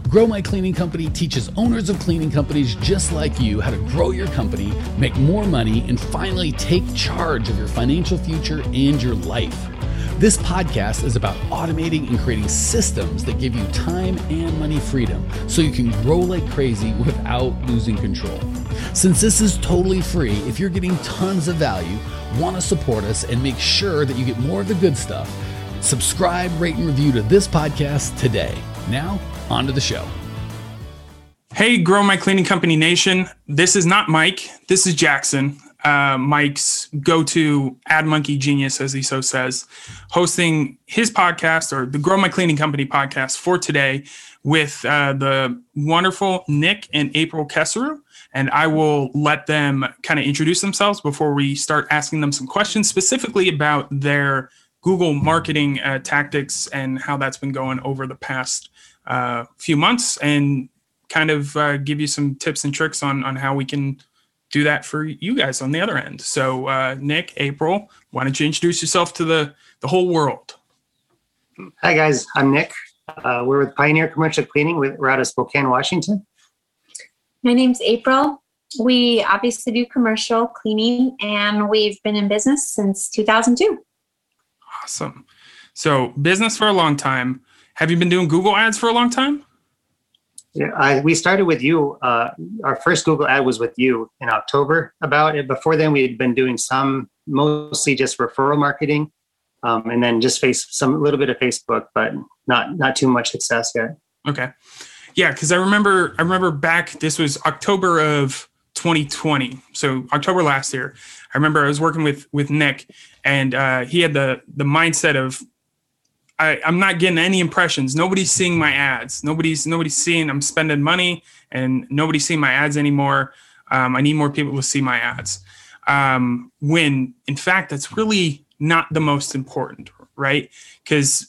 Grow My Cleaning Company teaches owners of cleaning companies just like you how to grow your company, make more money, and finally take charge of your financial future and your life. This podcast is about automating and creating systems that give you time and money freedom so you can grow like crazy without losing control. Since this is totally free, if you're getting tons of value, want to support us and make sure that you get more of the good stuff, subscribe, rate, and review to this podcast today. Now, on to the show. Hey, Grow My Cleaning Company Nation. This is not Mike. This is Jackson. Mike's go-to ad monkey genius, as he so says, hosting his podcast, or the Grow My Cleaning Company podcast, for today with the wonderful Nick and April Kesseru. And I will let them kind of introduce themselves before we start asking them some questions specifically about their Google marketing tactics and how that's been going over the past few months, and kind of give you some tips and tricks on how we can do that for you guys on the other end. So Nick, April, why don't you introduce yourself to the whole world? Hi guys, I'm Nick. We're with Pioneer Commercial Cleaning. We're out of Spokane, Washington. My name's April. We obviously do commercial cleaning, and we've been in business since 2002. Awesome. So business for a long time. Have you been doing Google ads for a long time? Yeah, we started with you. Our first Google ad was with you in October. About it. Before then, we had been doing some, mostly just referral marketing, and then just a little bit of Facebook, but not too much success yet. Okay, yeah, because I remember back. This was October of 2020, so October last year. I remember I was working with Nick, and he had the mindset of, I'm not getting any impressions. Nobody's seeing my ads. Nobody's seeing I'm spending money, and nobody's seeing my ads anymore. I need more people to see my ads. When in fact, that's really not the most important, right? Because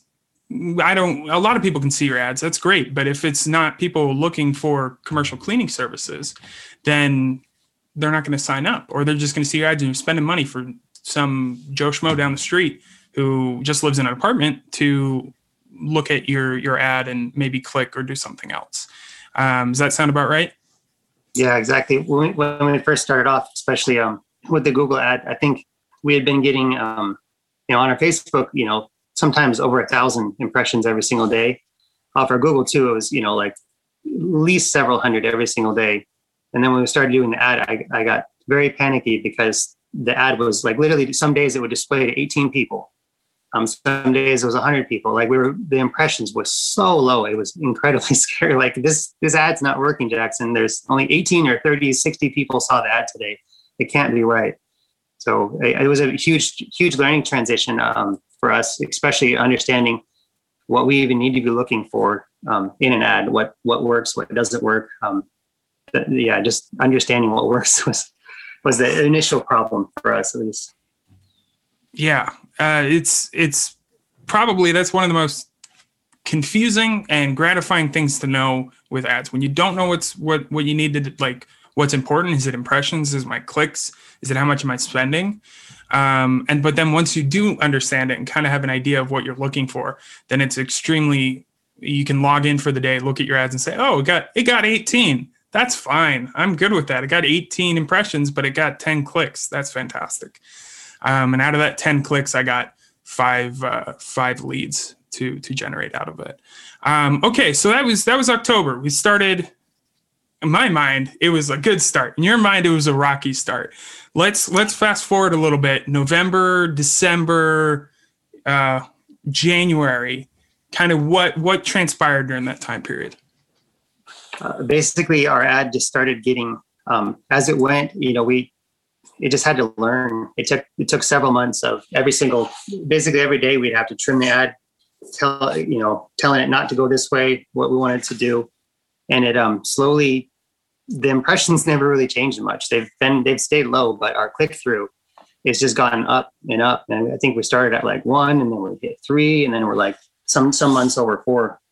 a lot of people can see your ads. That's great. But if it's not people looking for commercial cleaning services, then they're not going to sign up, or they're just going to see your ads and you're spending money for some Joe Schmo down the street who just lives in an apartment to look at your ad and maybe click or do something else. Does that sound about right? Yeah, exactly. When we first started off, especially with the Google ad, I think we had been getting, on our Facebook, sometimes over 1,000 impressions every single day. Off our Google too, it was, like at least several hundred every single day. And then when we started doing the ad, I got very panicky because the ad was like literally some days it would display to 18 people. Some days it was 100 people. Like the impressions was so low. It was incredibly scary. Like this ad's not working, Jackson. There's only 18 or 30, 60 people saw the ad today. It can't be right. So it was a huge learning transition for us, especially understanding what we even need to be looking for in an ad, what works, what doesn't work. Just understanding what works was the initial problem for us, at least. Yeah. It's probably, that's one of the most confusing and gratifying things to know with ads. When you don't know what you need to, like, what's important. Is it impressions? Is it my clicks? Is it how much am I spending? But then once you do understand it and kind of have an idea of what you're looking for, then it's you can log in for the day, look at your ads and say, oh, it got 18. That's fine. I'm good with that. It got 18 impressions, but it got 10 clicks. That's fantastic. And out of that 10 clicks, I got five leads to generate out of it. Okay, so that was October. We started. In my mind, it was a good start. In your mind, it was a rocky start. Let's fast forward a little bit. November, December, January. Kind of what transpired during that time period? Basically, our ad just started getting as it went. It just had to learn. It took several months of basically every day we'd have to trim the ad, telling it not to go this way, what we wanted to do. And it slowly, the impressions never really changed much. They've stayed low, but our click through it's just gone up and up. And I think we started at like 1, and then we hit 3, and then we're like some months over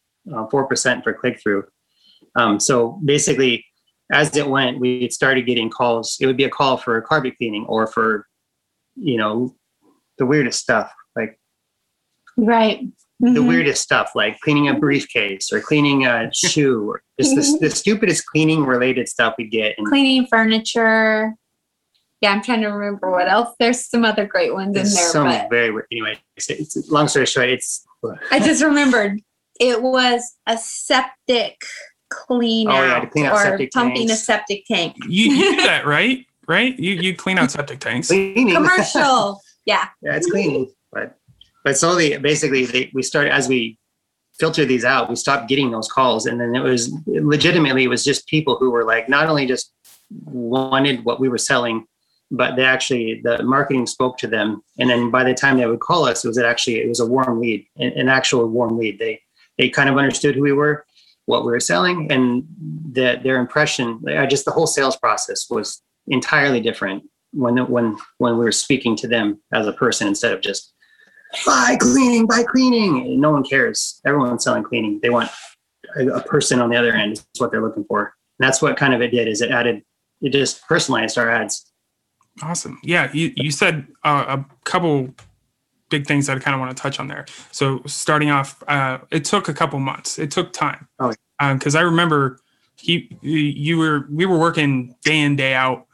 4% for click through. So basically, as it went, we started getting calls. It would be a call for carpet cleaning or for, the weirdest stuff. Like, right. the weirdest stuff, like cleaning a briefcase or cleaning a shoe, or just the stupidest cleaning related stuff we get. And cleaning furniture. Yeah, I'm trying to remember what else. There's some other great ones in there. Some but very weird. Anyway, it's long story short, I just remembered it was a septic clean out to clean out or septic pumping tanks. a septic tank. You do that, right? Right? You clean out septic tanks. Cleaning. Commercial. Yeah. Yeah, it's cleaning. But slowly, basically, we started, as we filtered these out, we stopped getting those calls. And then it was just people who were like, not only just wanted what we were selling, but the marketing spoke to them. And then by the time they would call us, it was a warm lead, an actual warm lead. They kind of understood who we were, what we were selling, and their impression, just the whole sales process was entirely different when we were speaking to them as a person instead of just buy cleaning. No one cares. Everyone's selling cleaning. They want a person on the other end is what they're looking for. And that's what kind of it did, is it just personalized our ads. Awesome. Yeah. You said a couple big things that I kind of want to touch on there. So starting off, it took a couple months. It took time. Oh, because I remember we were working day in, day out.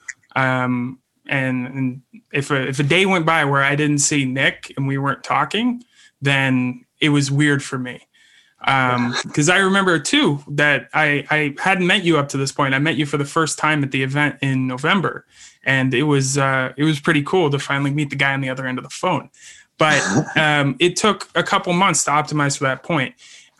And if a day went by where I didn't see Nick and we weren't talking, then it was weird for me. Because I remember too that I hadn't met you up to this point. I met you for the first time at the event in November, and it was pretty cool to finally meet the guy on the other end of the phone. But it took a couple months to optimize for that point.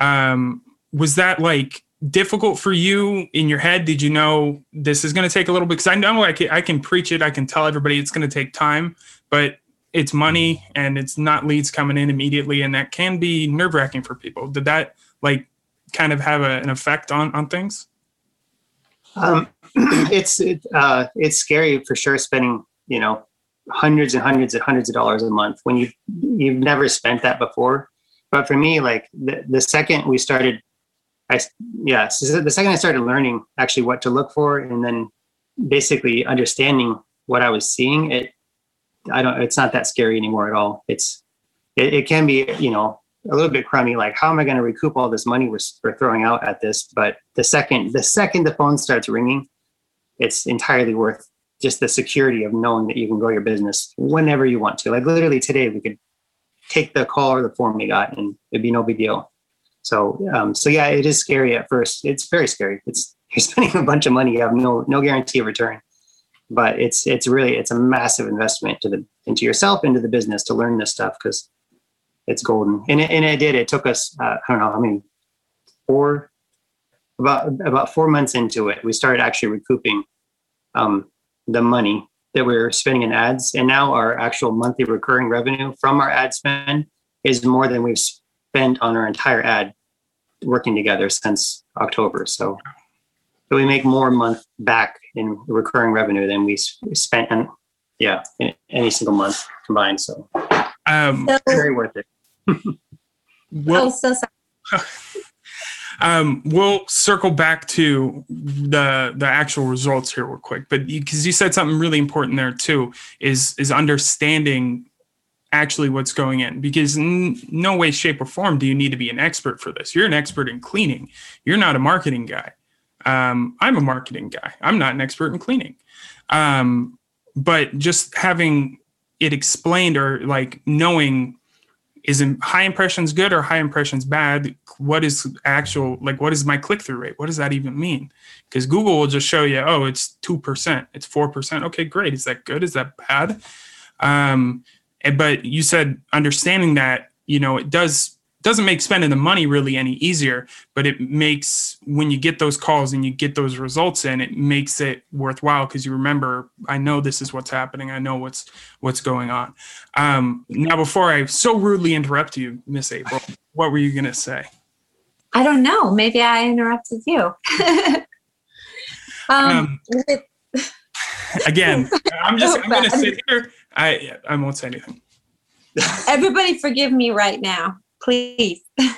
Was that like difficult for you in your head? Did you know this is going to take a little bit? Because I know I can preach it. I can tell everybody it's going to take time, but it's money and it's not leads coming in immediately. And that can be nerve wracking for people. Did that like kind of have an effect on things? It's scary for sure, spending, hundreds of dollars a month when you've never spent that before. But for me, like the second we started, the second I started learning actually what to look for, and then basically understanding what I was seeing, it's not that scary anymore at all. It can be, a little bit crummy, like how am I going to recoup all this money we're throwing out at this? But the second the phone starts ringing, it's entirely worth just the security of knowing that you can grow your business whenever you want to. Like literally today, we could take the call or the form we got and it'd be no big deal. So yeah, it is scary at first. It's very scary. You're spending a bunch of money. You have no guarantee of return, but it's a massive investment into yourself, into the business to learn this stuff, because it's golden. And it took us, I don't know how many, about 4 months into it, we started actually recouping the money that we were spending in ads. And now our actual monthly recurring revenue from our ad spend is more than we've spent on our entire ad working together since October. So we make more a month back in recurring revenue than we spent in any single month combined. So very worth it. So sorry. We'll circle back to the actual results here real quick, but because you said something really important there too, is understanding actually what's going in, because no way, shape, or form do you need to be an expert for this. You're an expert in cleaning. You're not a marketing guy. I'm a marketing guy. I'm not an expert in cleaning. But just having it explained, or like knowing, is high impressions good or high impressions bad? What is what is my click-through rate? What does that even mean? Because Google will just show you, oh, it's 2%, it's 4%. Okay, great. Is that good? Is that bad? But you said understanding that, it doesn't make spending the money really any easier, but it makes, when you get those calls and you get those results in, it makes it worthwhile, because you remember, I know this is what's happening. I know what's going on. Now, before I so rudely interrupt you, Miss April, what were you going to say? I don't know. Maybe I interrupted you. Again, I'm going to sit here. I won't say anything. Everybody forgive me right now, please.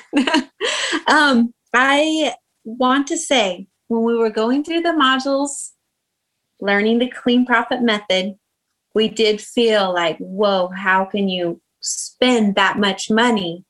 I want to say, when we were going through the modules, learning the Clean Profit method, we did feel like, whoa, how can you spend that much money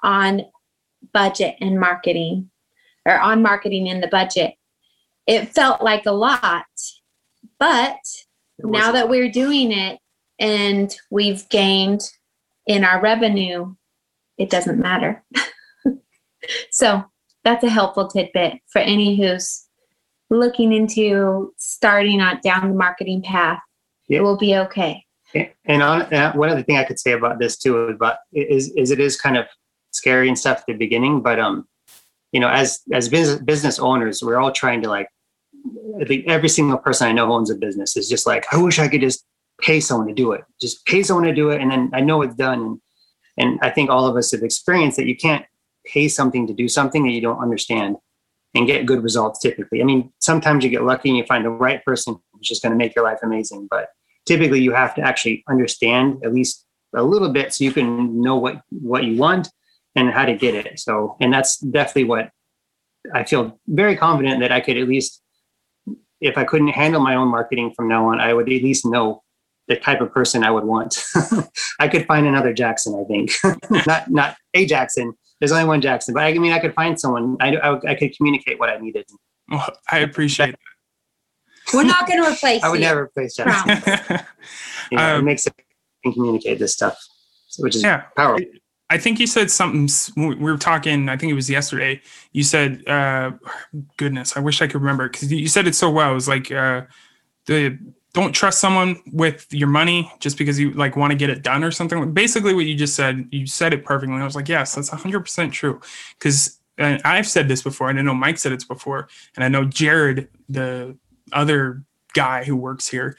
on budget and marketing, or on marketing in the budget. It felt like a lot, but now that we're doing it and we've gained in our revenue, it doesn't matter. So that's a helpful tidbit for any who's looking into starting on down the marketing path. It will be okay. And one other thing I could say about this too is it is kind of scary and stuff at the beginning, but as business owners, we're all trying to, like, I think every single person I know who owns a business is just like, I wish I could just pay someone to do it. Just pay someone to do it, and then I know it's done. And I think all of us have experienced that you can't pay something to do something that you don't understand and get good results typically. I mean, sometimes you get lucky and you find the right person who's just going to make your life amazing, but typically you have to actually understand at least a little bit so you can know what you want and how to get it. So, and that's definitely what I feel very confident that I could at least, if I couldn't handle my own marketing from now on, I would at least know the type of person I would want. I could find another Jackson, I think. not a Jackson. There's only one Jackson, but I mean, I could find someone. I could communicate what I needed. Well, I appreciate that. We're not going to replace I would never replace Jackson. It makes it can communicate this stuff, which is powerful. I think you said something, we were talking, I think it was yesterday. You said, goodness, I wish I could remember, because you said it so well. It was like, don't trust someone with your money just because you like want to get it done or something. Basically what you just said, you said it perfectly. I was like, yes, that's 100% true. Because I've said this before, and I know Mike said it before, and I know Jared, the other guy who works here,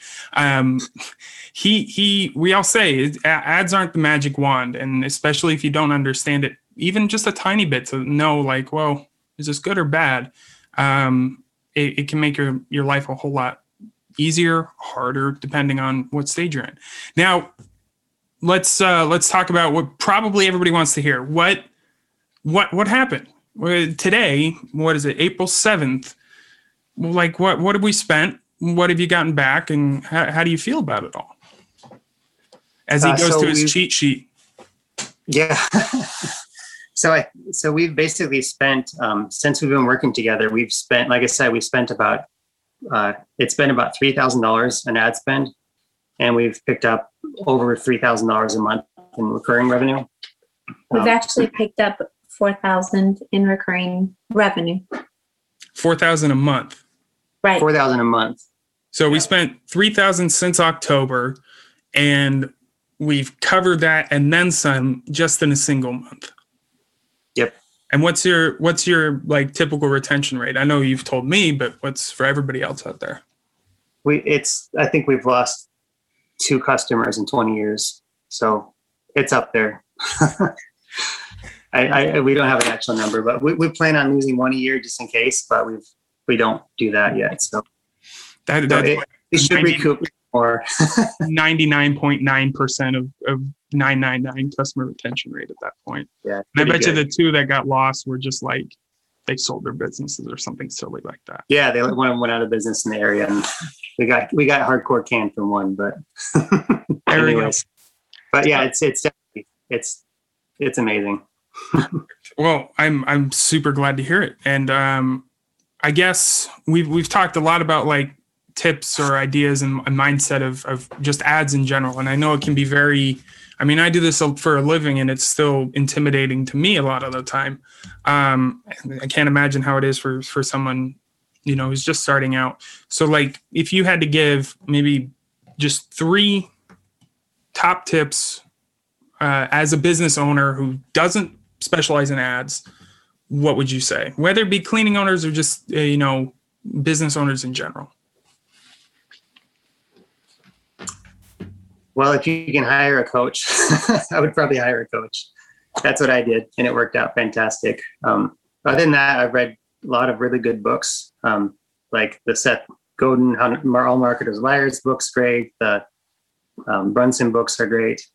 we all say ads aren't the magic wand, and especially if you don't understand it even just a tiny bit to know, like, well, is this good or bad? It can make your life a whole lot easier, harder, depending on what stage you're in. Now, let's talk about what probably everybody wants to hear. What happened today? What is it, April 7th? Like, what have we spent? What have you gotten back, and how do you feel about it all? As he goes to his cheat sheet. Yeah. So we've basically spent, since we've been working together, we've spent, like I said, about it's been about $3,000 in ad spend, and we've picked up over $3,000 a month in recurring revenue. We've actually picked up $4,000 in recurring revenue. $4,000 a month. Right. $4,000 a month. So we spent $3,000 since October, and we've covered that and then some just in a single month. Yep. And what's your like typical retention rate? I know you've told me, but what's for everybody else out there? I think we've lost 2 customers in 20 years. So it's up there. We don't have an actual number, but we plan on losing 1 a year just in case, but we don't do that yet. So it should recoup more. 99.9% of 999 customer retention rate at that point. Yeah. And I bet you the 2 that got lost were just like they sold their businesses or something silly like that. Yeah, one of them went out of business in the area, and we got hardcore canned from one, but anyways. But yeah, it's definitely it's amazing. Well, I'm super glad to hear it. And I guess we've talked a lot about like tips or ideas and a mindset of just ads in general. And I know it can be very, I mean, I do this for a living and it's still intimidating to me a lot of the time. I can't imagine how it is for someone, who's just starting out. So like, if you had to give maybe just 3 top tips as a business owner who doesn't specialize in ads, what would you say? Whether it be cleaning owners or just, business owners in general. Well, if you can hire a coach, I would probably hire a coach. That's what I did, and it worked out fantastic. Other than that, I've read a lot of really good books, like the Seth Godin, All Marketers Liars book's great. The Brunson books are great.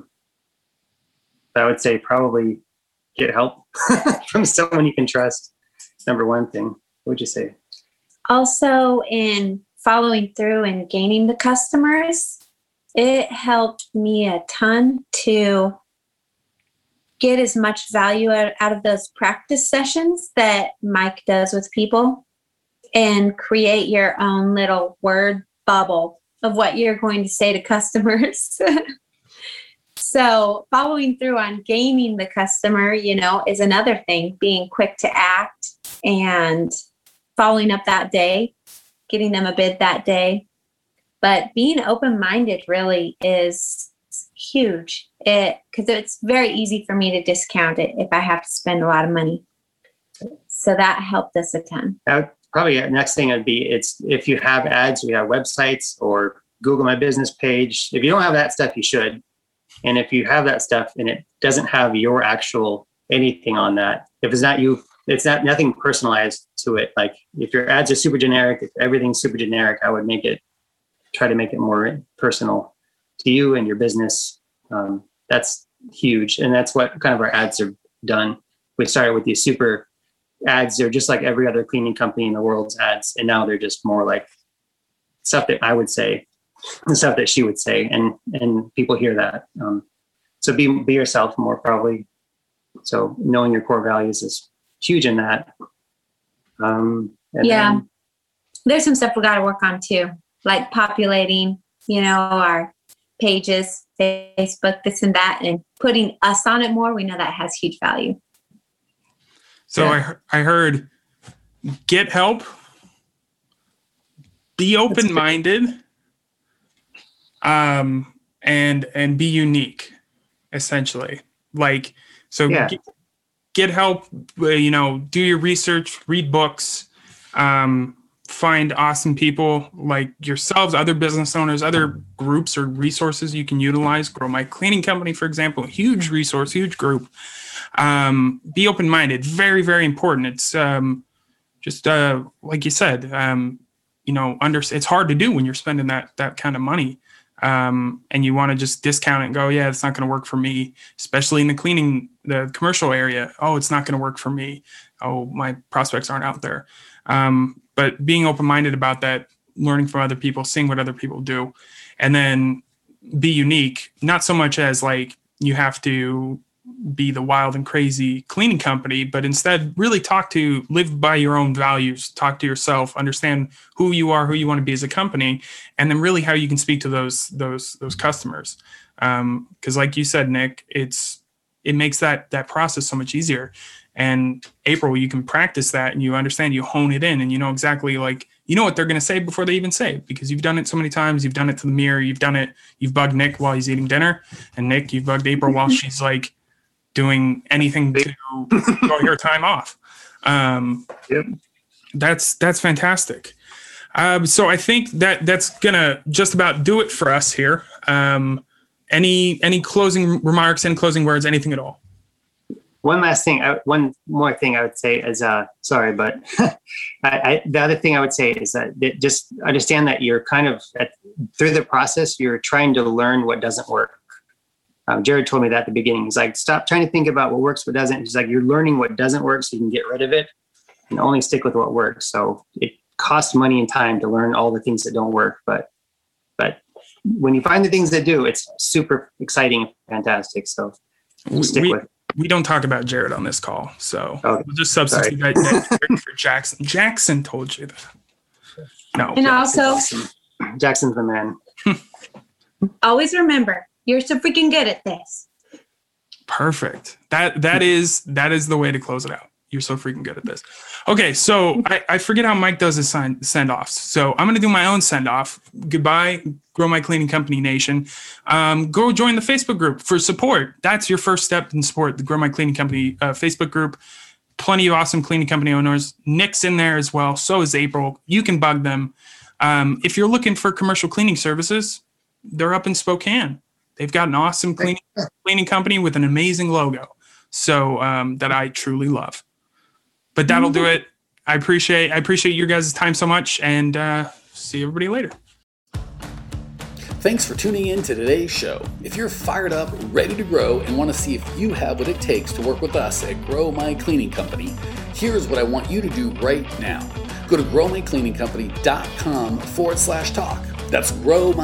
I would say probably get help from someone you can trust. Number one thing. What would you say? Also, in following through and gaining the customers, it helped me a ton to get as much value out of those practice sessions that Mike does with people, and create your own little word bubble of what you're going to say to customers. So following through on gaining the customer, is another thing, being quick to act and following up that day, getting them a bid that day. But being open-minded really is huge, because it's very easy for me to discount it if I have to spend a lot of money. So that helped us a ton. Probably the next thing would be, it's if you have ads, you have websites or Google My Business page. If you don't have that stuff, you should. And if you have that stuff and it doesn't have your actual anything on that, if it's not you, it's not nothing personalized to it. Like if your ads are super generic, if everything's super generic, I would try to make it more personal to you and your business. That's huge. And that's what kind of our ads are done. We started with these super ads. They're just like every other cleaning company in the world's ads. And now they're just more like stuff that I would say, the stuff that she would say. And people hear that. So be yourself more, probably. So knowing your core values is huge in that. There's some stuff we got to work on too, like populating, our pages, Facebook, this and that, and putting us on it more. We know that has huge value. So I heard, get help, be open-minded, and be unique, essentially. Like, so get help, do your research, read books, find awesome people like yourselves, other business owners, other groups or resources you can utilize. Grow My Cleaning Company, for example, huge resource, huge group. Be open-minded, very, very important. It's just like you said, it's hard to do when you're spending that kind of money. And you want to just discount it and go, yeah, it's not going to work for me, especially in the commercial area. Oh, it's not going to work for me. Oh, my prospects aren't out there. But being open-minded about that, learning from other people, seeing what other people do, and then be unique, not so much as like you have to be the wild and crazy cleaning company, but instead really live by your own values, talk to yourself, understand who you are, who you want to be as a company, and then really how you can speak to those customers. Because like you said, Nick, it makes that process so much easier. And April, you can practice that and you understand, you hone it in, and you know exactly what they're going to say before they even say it, because you've done it so many times. You've done it to the mirror. You've bugged Nick while he's eating dinner, and Nick, you've bugged April while she's like doing anything to enjoy her time off. That's fantastic. So I think that's gonna just about do it for us here. Any closing remarks, any closing words, anything at all? One more thing I would say is, sorry, but the other thing I would say is that just understand that you're kind of through the process, you're trying to learn what doesn't work. Jared told me that at the beginning. He's like, stop trying to think about what works, what doesn't. He's like, you're learning what doesn't work so you can get rid of it and only stick with what works. So it costs money and time to learn all the things that don't work. But when you find the things that do, it's super exciting and fantastic. So stick with it. We don't talk about Jared on this call, so we'll just substitute that for Jackson. Jackson told you that. No. And also, Jackson's the man. Always remember, you're so freaking good at this. Perfect. That is the way to close it out. You're so freaking good at this. Okay, so I forget how Mike does his send-offs. So I'm going to do my own send-off. Goodbye, Grow My Cleaning Company Nation. Go join the Facebook group for support. That's your first step in support, the Grow My Cleaning Company Facebook group. Plenty of awesome cleaning company owners. Nick's in there as well. So is April. You can bug them. If you're looking for commercial cleaning services, they're up in Spokane. They've got an awesome cleaning company with an amazing logo. So that I truly love. But that'll do it. I appreciate your guys' time so much, and see everybody later. Thanks for tuning in to today's show. If you're fired up, ready to grow, and want to see if you have what it takes to work with us at Grow My Cleaning Company, here's what I want you to do right now. Go to growmycleaningcompany.com/talk. That's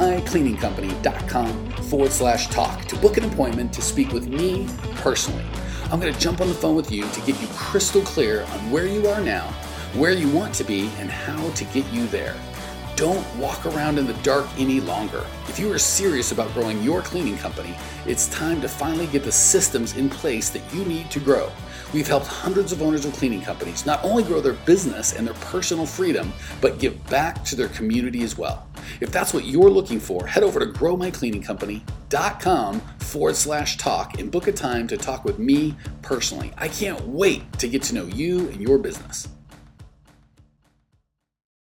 growmycleaningcompany.com/talk to book an appointment to speak with me personally. I'm going to jump on the phone with you to get you crystal clear on where you are now, where you want to be, and how to get you there. Don't walk around in the dark any longer. If you are serious about growing your cleaning company, it's time to finally get the systems in place that you need to grow. We've helped hundreds of owners of cleaning companies not only grow their business and their personal freedom, but give back to their community as well. If that's what you're looking for, head over to growmycleaningcompany.com/talk and book a time to talk with me personally. I can't wait to get to know you and your business.